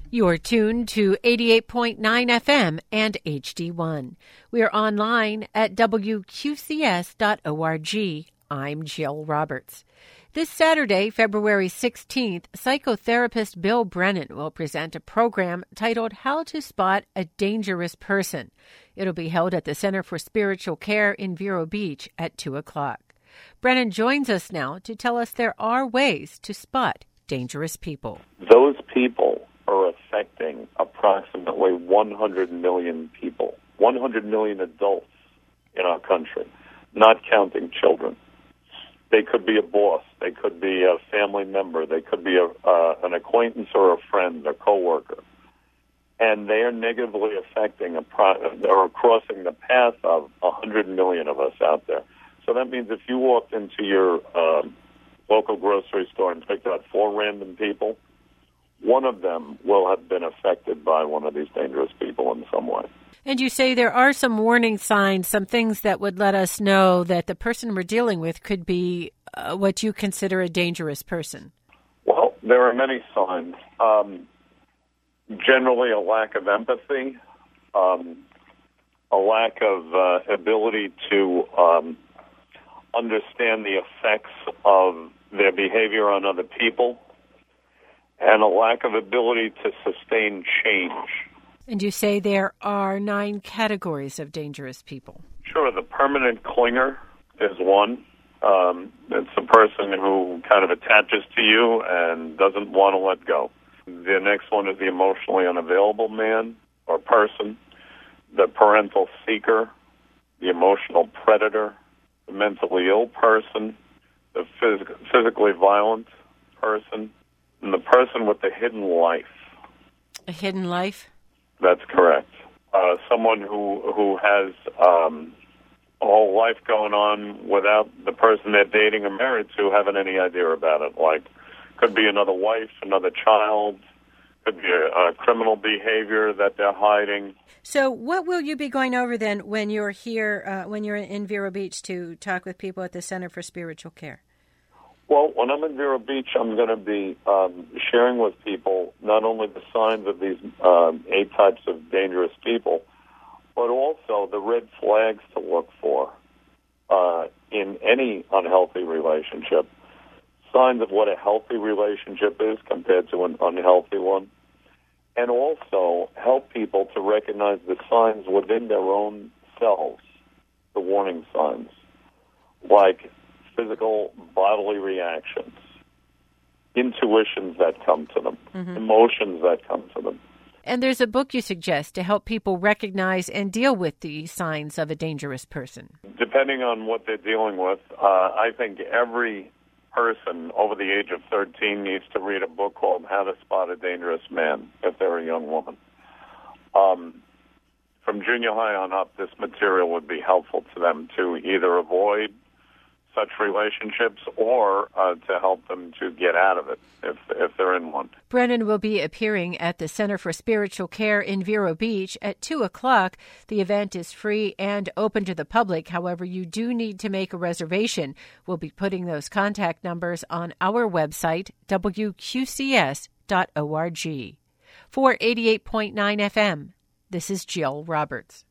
You're tuned to 88.9 FM and HD1. We're online at WQCS.org. I'm Jill Roberts. This Saturday, February 16th, psychotherapist Bill Brennan will present a program titled How to Spot a Dangerous Person. It'll be held at the Center for Spiritual Care in Vero Beach at 2 o'clock. Brennan joins us now to tell us there are ways to spot dangerous people. Those people are affecting approximately 100 million people, 100 million adults in our country, not counting children. They could be a boss. They could be a family member. They could be an acquaintance or a friend, a coworker. And they are negatively affecting or crossing the path of 100 million of us out there. So that means if you walked into your local grocery store and picked out 4 random people, one of them will have been affected by one of these dangerous people in some way. And you say there are some warning signs, some things that would let us know that the person we're dealing with could be what you consider a dangerous person. Well, there are many signs. Generally, a lack of empathy, a lack of ability to understand the effects of their behavior on other people, and a lack of ability to sustain change. And you say there are 9 categories of dangerous people. Sure. The permanent clinger is one. It's a person who kind of attaches to you and doesn't want to let go. The next one is the emotionally unavailable man or person, the parental seeker, the emotional predator, the mentally ill person, the physically violent person, and the person with the hidden life. A hidden life? That's correct. Someone who has a whole life going on without the person they're dating or married to having any idea about it. Like, could be another wife, another child, could be a criminal behavior that they're hiding. So what will you be going over then when you're here, when you're in Vero Beach to talk with people at the Center for Spiritual Care? Well, when I'm in Vero Beach, I'm going to be sharing with people not only the signs of these 8 types of dangerous people, but also the red flags to look for in any unhealthy relationship, signs of what a healthy relationship is compared to an unhealthy one, and also help people to recognize the signs within their own selves, the warning signs, like physical bodily reactions, intuitions that come to them, emotions that come to them. And there's a book you suggest to help people recognize and deal with the signs of a dangerous person. Depending on what they're dealing with, I think every person over the age of 13 needs to read a book called How to Spot a Dangerous Man if they're a young woman. From junior high on up, this material would be helpful to them to either avoid such relationships or to help them to get out of it if they're in one. Brennan will be appearing at the Center for Spiritual Care in Vero Beach at 2 o'clock. The event is free and open to the public. However, you do need to make a reservation. We'll be putting those contact numbers on our website, WQCS.org. For 88.9 FM, this is Jill Roberts.